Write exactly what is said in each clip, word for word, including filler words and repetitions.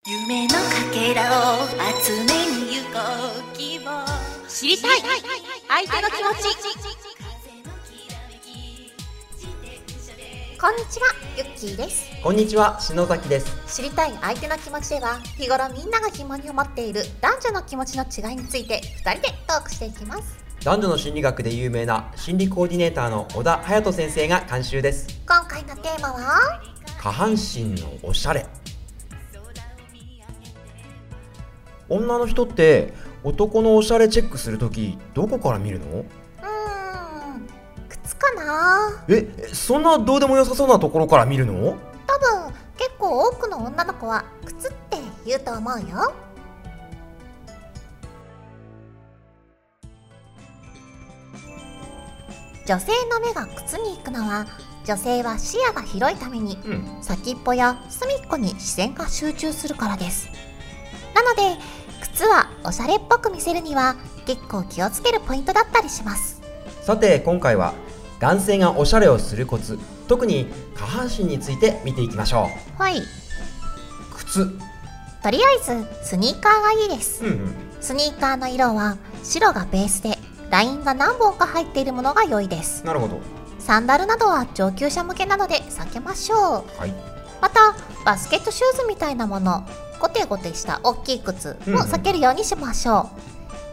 夢のかけらを集めに行こう希望知りたい相手の気持ち。こんにちは、ゆっきーです。 こんにちは、篠崎です。 知りたい相手の気持ちでは、日頃みんなが疑問に思っている男女の気持ちの違いについてふたりでトークしていきます。 男女の心理学で有名な心理コーディネーターの小田隼人先生が監修です。 今回のテーマは下半身のおしゃれ。女の人って男のおしゃれチェックするときどこから見るの？ うーん靴かな。 え、そんなどうでもよさそうなところから見るの？ 多分結構多くの女の子は靴って言うと思うよ。女性の目が靴に行くのは、女性は視野が広いために、 うん、 先っぽや隅っこに視線が集中するからです。なので靴はおしゃれっぽく見せるには結構気をつけるポイントだったりします。 さて今回は男性がおしゃれをするコツ、特に下半身について見ていきましょう。 はい。 靴。 とりあえずスニーカーがいいです。 うんうん、 スニーカーの色は白がベースで、ラインが何本か入っているものが良いです。 なるほど。 サンダルなどは上級者向けなので避けましょう。 はい。 またバスケットシューズみたいなもの、ゴテゴテした大きい靴も避けるようにしましょう。うんうん、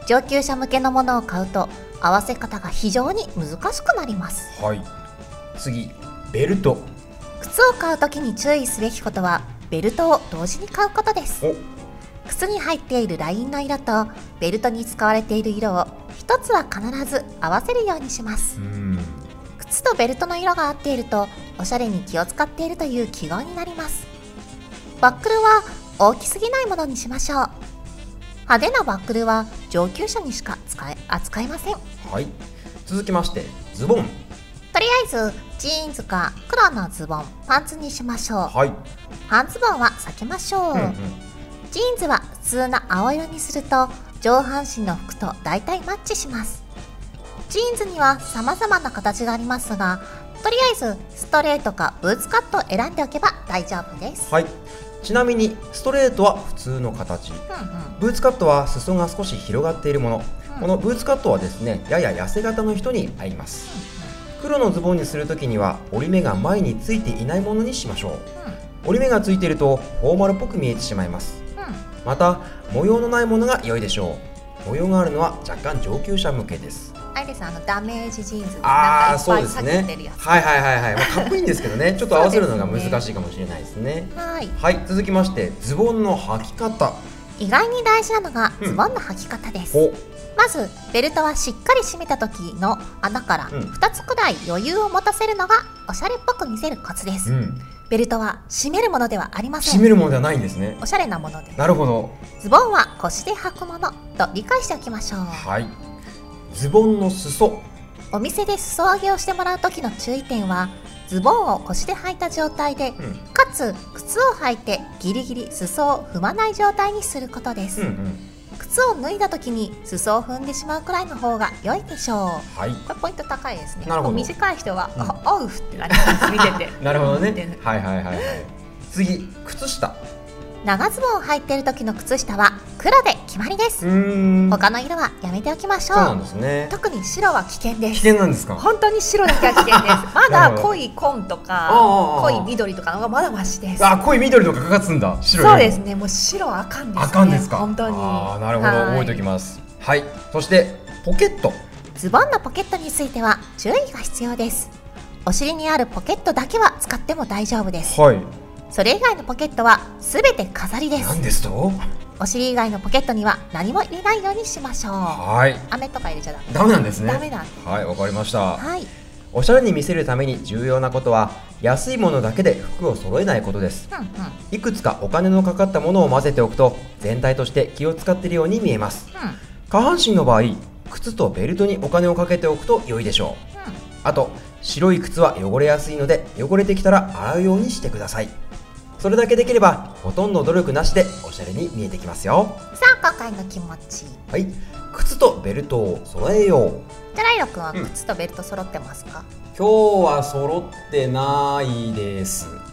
上級者向けのものを買うと合わせ方が非常に難しくなります。 はい。次、ベルト。 靴を買うときに注意すべきことは、ベルトを同時に買うことです。靴に入っているラインの色とベルトに使われている色を一つは必ず合わせるようにします。 うん、 靴とベルトの色が合っているとおしゃれに気を使っているという記号になります。バックルは大きすぎないものにしましょう。派手なバックルは上級者にしか使え扱いません。 はい。続きましてズボン。 とりあえずジーンズか黒のズボン、パンツにしましょう。 はい。 半ズボンは避けましょう。うんうん、ジーンズは普通の青色にすると上半身の服と大体マッチします。ジーンズには様々な形がありますが、とりあえずストレートかブーツカットを選んでおけば大丈夫です。 はい。ちなみにストレートは普通の形、うんうん、ブーツカットは裾が少し広がっているもの、うん、このブーツカットはですね、やや痩せ型の人に合います。うん、黒のズボンにするときには折り目が前についていないものにしましょう。うん、折り目がついているとフォーマルっぽく見えてしまいます。うん、また模様のないものが良いでしょう。模様があるのは若干上級者向けです。 あれです、あのダメージジーンズでなんかいっぱい裂けてるやつ。はいはいはいはい、まあ、かっこいいんですけどねちょっと合わせるのが難しいかもしれないですね。はい、はい、続きましてズボンの履き方。 意外に大事なのがズボンの履き方です。うん、まずベルトはしっかり締めた時の穴からふたつくらい余裕を持たせるのがおしゃれっぽく見せるコツです。うん、ベルトは締めるものではありません。 締めるものではないんですね。 おしゃれなものです。 なるほど。 ズボンは腰で履くものと理解しておきましょう。 はい。ズボンの裾。 お店で裾上げをしてもらう時の注意点は、ズボンを腰で履いた状態で、うん、かつ靴を履いてギリギリ裾を踏まない状態にすることです。うんうん、靴を脱いだ時に裾を踏んでしまうくらいの方が良いでしょう。はい、これポイント高いですね。なるほど。短い人は、うん、あ、おうってなります見ててなるほどね。はいはいはいはい。次、靴下。 長ズボンを履いている時の靴下は黒で決まりです。うーん、他の色はやめておきましょう。 そうなんですね。 特に白は危険です。 危険なんですか？ 本当に白だけは危険ですまだ濃い紺とか濃い緑とかの方がまだマシです。 あ、濃い緑とかかかつんだ。白。 そうですね。もう白はあかんですね。 あかんですか？ 本当に。 ああ、なるほど、覚えておきます。はい。そしてポケット。 ズボンのポケットについては注意が必要です。お尻にあるポケットだけは使っても大丈夫です。はい。それ以外のポケットはすべて飾りです。 何ですと？ お尻以外のポケットには何も入れないようにしましょう。はい。飴とか入れちゃダメ。 ダメなんですね。 ダメなんです。 はい、わかりました。 はい。 おしゃれに見せるために重要なことは、安いものだけで服を揃えないことです。うんうん、いくつかお金のかかったものを混ぜておくと全体として気を使っているように見えます。うん、下半身の場合、靴とベルトにお金をかけておくと良いでしょう。うん、あと白い靴は汚れやすいので、汚れてきたら洗うようにしてください。それだけできればほとんど努力なしでおしゃれに見えてきますよ。 さあ、今回の気持ち。 はい。靴とベルトを揃えよう。 じゃあライロ君は靴とベルト揃ってますか？ うん、今日は揃ってないです。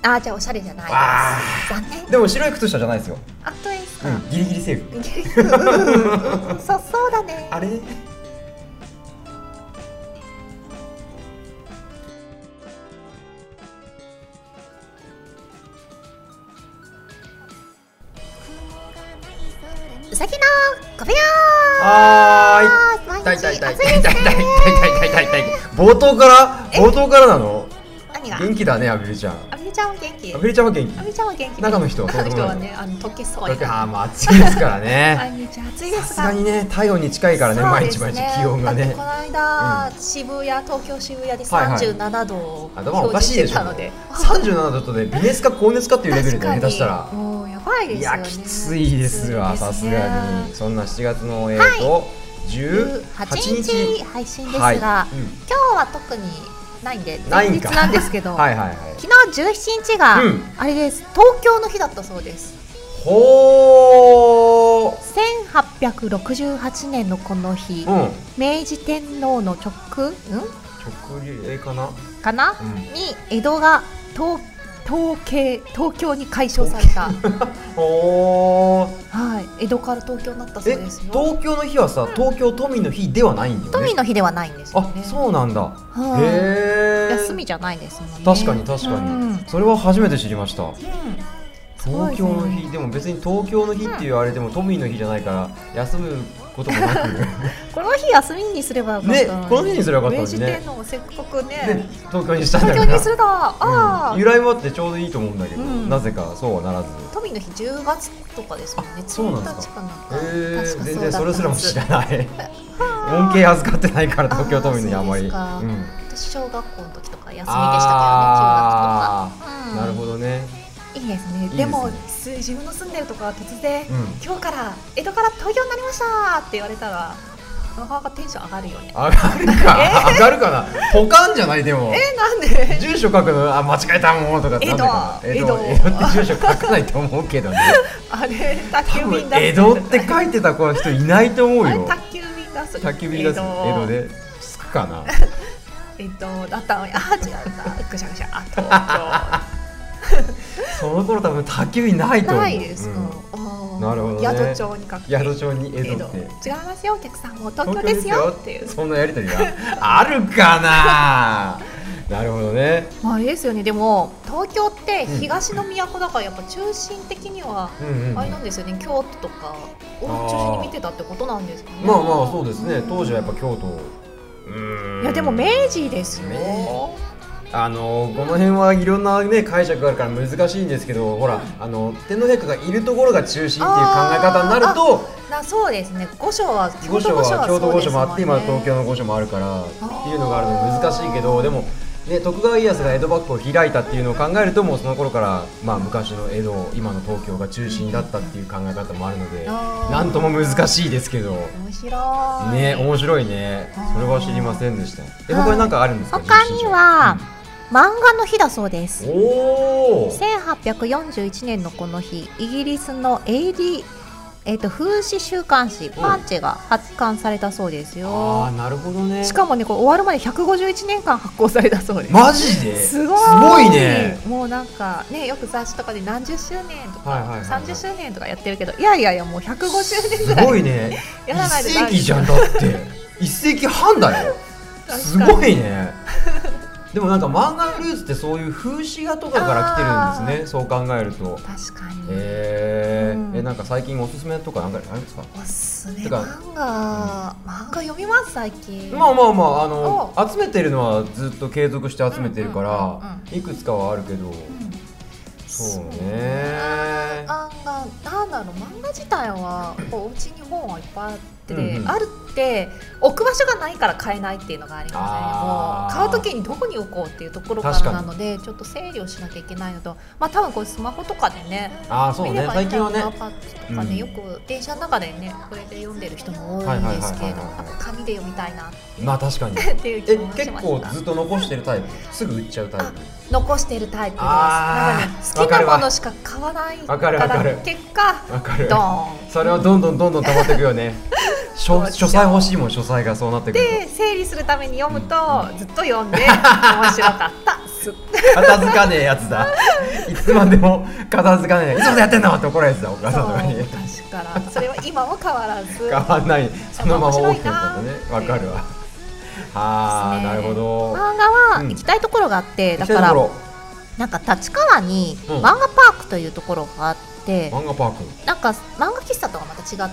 あ、じゃあおしゃれじゃないです。残念。 でも白い靴下じゃないですよ。 あ、とですか、 うん、ギリギリセーフ。 ギリギリそうそうだね。 あれうさぎのごびょう。 はーい。痛い痛い痛い痛い痛い痛い痛い痛い痛い痛い。冒頭から冒頭からなの？ 何が？ 元気だね、アビルちゃん。 アビルちゃんは元気。 アビルちゃんは元気。 アビルちゃんは元気。 中の人は中の人はね、あの溶けそうや。 ああ、もう暑いですからね。 毎日暑いですが。 さすがにね、太陽に近いからね、毎日毎日気温がね。 この間渋谷、東京渋谷でさんじゅうななどを表示してたので。 さんじゅうななどとね、微熱か高熱かっていうレベルでね、下手したら。 もうやばいですよね。 いや、きついですわ、さすがに。そんなしちがつのえっとじゅうはちにち配信ですが、今日は特にないんで前日なんですけど、 はいはいはい、 昨日じゅうしちにちが、うん、あれです、東京の日だったそうです。 ほー、 せんはっぴゃくろくじゅうはちねんのこの日、うん、明治天皇の直ん直令かなかな、うん、に江戸が東東京東京に改称されたおはい、江戸から東京になったそうですよ。 東京の日はさ、うん、東京都民の日ではないんだよね。 都民の日ではないんですよね。 あ、そうなんだ。 はあ、へえ。休みじゃないですもんね。 確かに確かに、うん、それは初めて知りました。うん、東京の日、 ね、 でも別に東京の日っていうあれでも都民の日じゃないから休むこともなくこの日休みにすればよかったね。この日にすればよかったのにね。 明治天皇せっかくね、 ね、東京にしたんだから。 東京にするだ、あ、 うん、由来もあってちょうどいいと思うんだけど、うん、なぜかそうはならず。 都民の日じゅうがつとかですもんね。 そうなんですか。 へえ、全然それすらも知らない恩恵預かってないから東京都民の日あんまり。うん、 私小学校の時とか休みでしたけどね、中学とか。 うん、なるほどね。 いいですね。でも自分の住んでるとこは突然、うん、今日から江戸から東京になりましたって言われたらなかなかテンション上がるよね。 上がるか、えー、上がるかな。ポカンじゃない。でもえー、なんで住所書くの、あ、間違えたもんとかってなんでかな。江戸、江戸って住所書かないと思うけどねあれ宅急便だ。 江戸って書いてた子の人いないと思うよ。 宅急便だす。 宅急便だす。江戸でつくかなえっとだったのに、あ、違ったぐしゃぐしゃ、あ、東京その頃多分宅急便ないと思う。 ないですか、 うん、なるほどね。 宿帳に書く。 宿帳に江戸って違いますよ、お客さんも東京ですよっていう、 そんなやりとりがあるかななるほどね。 まああれですよね。でも東京って東の都だからやっぱ中心的にはあれなんですよね、京都とかを中心に見てたってことなんですかね。 まあまあそうですね、当時はやっぱ京都、 うーん、いやでも明治ですよ、ね、 あのこの辺はいろんな、ね、解釈があるから難しいんですけど、ほら、あの天皇陛下がいるところが中心っていう考え方になると、 な、そうですね、御所は京都御所は京都御所もあって、今東京の御所もあるからっていうのがあるので難しいけど、でも、ね、徳川家康が江戸幕府を開いたっていうのを考えると、もうその頃から、まあ、昔の江戸、今の東京が中心だったっていう考え方もあるので、なんとも難しいですけど、 面白いね、面白いね。それは知りませんでした。え、他に何かあるんですか？ 他には、うん、漫画の日だそうです。 おー、 せんはっぴゃくよんじゅういちねんのこの日、イギリスのエイリーえー、と風刺週刊誌パンチェが発刊されたそうですよ。 ああ、なるほどね。 しかもね、これ終わるまでひゃくごじゅういちねんかん発行されたそうです。 マジですごい、 すごいね。 もうなんかね、よく雑誌とかで何十周年とか、はいはいはいはい、さんじゅっしゅうねんとかやってるけど、いやいやいや、もうひゃくごじゅうねんぐらいすごいね。 やらないでいっせいきじゃん。だっていっせいきはんだよすごいねでもなんか漫画のルーツってそういう風刺画とかから来てるんですね、そう考えると。 確かに。 えーうん、え、なんか最近おすすめとかなんかあるんですか？ おすすめ漫画、うん、漫画読みます最近。 まあまあまあ、あの集めてるのはずっと継続して集めてるから、うんうんうんうん、いくつかはあるけど、うん、そうね。 漫画、なんだろう、漫画自体はこうお家に本はいっぱいあって、 うんうん、 あるって置く場所がないから買えないっていうのがありますね。もう買うときにどこに置こうっていうところからなので、ちょっと整理をしなきゃいけないのと、まあ多分こうスマホとかでね、 あー、そうね、見ればいいんだろうな、 最近はね、とかね、うん、よく電車の中でね、これで読んでる人も多いんですけど、紙で読みたいな。 まあ確かにっていう気もしました。 え、結構ずっと残してるタイプ？すぐ売っちゃうタイプ？ 残してるタイプです。なんかね、好きなものしか買わないから結果、ドーン。 それはどんどんどんどん溜まっていくよね。書, 書斎欲しいもん、書斎がそうなってくると。 で、整理するために読むと、うん、ずっと読んで面白かった、 ス片付かねえやつだ。いつまでも片付かねえ、いつまでやってんのって怒られてたお母さんとかに。 確からそれは今も変わらず変わんない、そのまま大きくなったんだね。わかるわ。はあ、なるほど。 漫画は行きたいところがあって、だからなんか立川に漫画パークというところがあって、 漫画パークなんか漫画喫茶とはまた違って、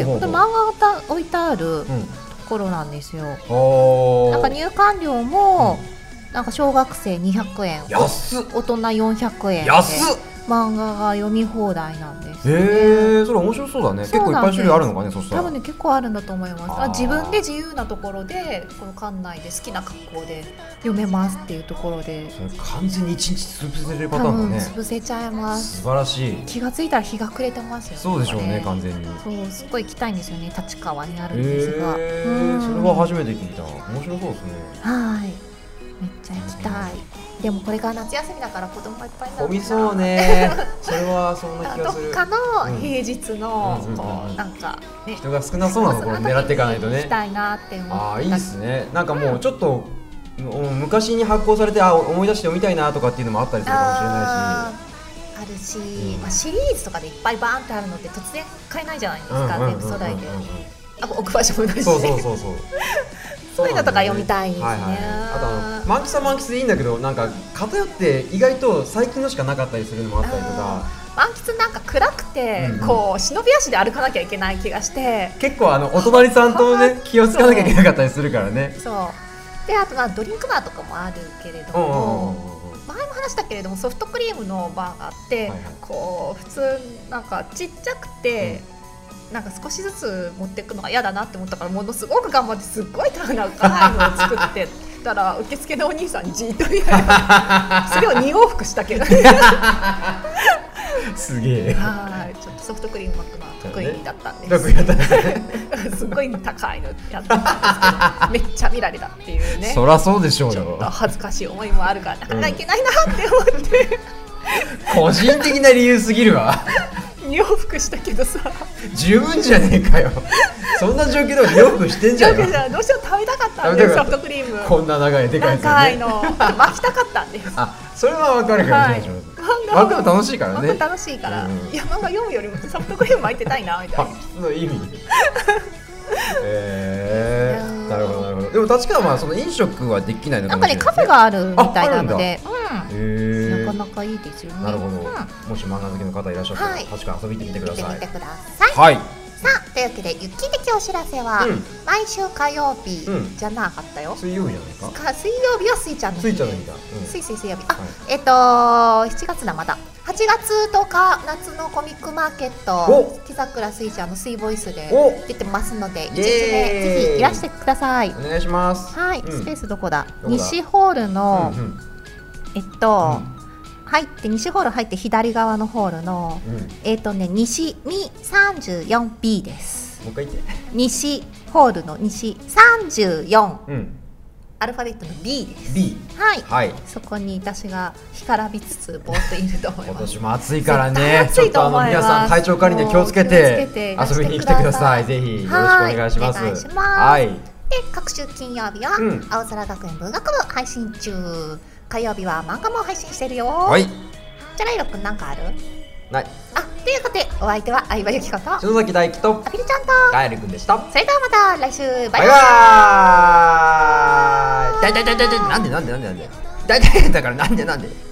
本当に漫画が置いてあるところなんですよ。なんか入館料もなんか小学生にひゃくえん、 安っ、 大人よんひゃくえんで安っ、 漫画が読み放題なんです、ね。 へえ、それ面白そうだね。結構いっぱい種類あるのかね。そしたら多分ね、結構あるんだと思います。自分で自由なところでこの館内で好きな格好で読めますっていうところで、 それ完全に一日潰せれるパターンだね。 潰せちゃいます。 素晴らしい。 気がついたら日が暮れてますよね。 そうでしょうね、完全に。 そう、すごい行きたいんですよね。立川にあるんですが、 へー、それは初めて聞いた。面白そうですね。 はい、めっちゃ行きたい。でもこれが夏休みだから子供がいっぱいになる。 混みそうね。それはそんな気がする。 どっかの平日のこうなんかね、 人が少なそうなところ狙っていかないとね。 行きたいなって思って。 ああ、いいですね。なんかもうちょっと昔に発行されて、あ、思い出して読みたいなとかっていうのもあったりするかもしれないし。あるし、まあシリーズとかでいっぱいバーンってあるのって突然買えないじゃないですか。全部初代で。あ、置く場所もないし。 そうそうそうそう。 そういうのとか読みたいですね。 はいはい、あとあの満喫は満喫でいいんだけど、なんか偏って意外と最近のしかなかったりするのもあったりとか。 満喫なんか暗くて、うん、こう忍び足で歩かなきゃいけない気がして、 結構あのお隣さんとね気をつかなきゃいけなかったりするからね。 そうで、あとはドリンクバーとかもあるけれども、前も話したけれどもソフトクリームのバーがあって、はいはい、こう普通なんかちっちゃくて、うん、なんか少しずつ持っていくのが嫌だなって思ったから、ものすごく頑張ってすっごい高いのを作ってたら受付のお兄さんにじっと見られてそれをに往復したけどすげえ。 はい、ちょっとソフトクリーム巻くのは得意だったんです。 得意だったんです。 すごい高いのやったんですけどめっちゃ見られたっていうね。 そりゃそうでしょうよ。 ちょっと恥ずかしい思いもあるから、なかなかいけないなって思って、 うん、個人的な理由すぎるわ。 に往復したけどさ、 十分じゃねえかよ。そんな状況でもに往復してんじゃんよ。 どうしても食べたかったんです。ソフトクリームこんな長いでかいやつ、ね、 長いの巻きたかったんです。 あ、それは分かるかもしれない。巻くの楽しいからね。 巻く楽しいから、うん、いや漫画読むよりもソフトクリーム巻いてたいなみたいな。 その意味。えー、なるほどなるほど。でも立川はその飲食はできないのかもしれない。 なんかね、カフェがあるみたいなので、 うん、 なかなかいいですよね。 なるほど、 うん、 もし漫画好きの方いらっしゃったら、はい、立川遊びに行ってみてください。 行ってみてください。 はい。 さあ、というわけでユッキー的お知らせは、うん、毎週火曜日じゃなかったよ。 水曜日じゃないか。 水曜日はスイちゃんの日。 スイちゃんの日だ。 スイスイ水曜日。あ、えっとしちがつだまだ。はちがつとおか夏のコミックマーケット、木桜スイちゃんのスイボイスで出てますので、いちにちめぜひいらしてください。 お願いします。 はい、スペースどこだ？西ホールのえっと。入って西ホール入って左側のホールの、うん、えっとね西に さんじゅうよんビー です。 もう一回言って。 西ホールの西さんじゅうよん、うん、アルファベットの ビー です。 B、 はい、 はい、 そこに私が干からびつつぼーっといると思います。 今年も暑いからね。 ちょっとあの皆さん体調管理に気をつけて遊びに来てください。ぜひよろしくお願いします。 はい。で、各週金曜日は、うん、青空学園文学部配信中。火曜日は漫画も配信してるよ。 はい。 じゃあライロくんなんかある？ ない。 あ、ということでお相手は相葉由紀子と篠崎大輝とアピルちゃんとガエルくんでした。 それではまた来週。バイバイ。 バイバイ。だいだいだいだいなんでなんでなんでなんでだいだいだからなんでなんで。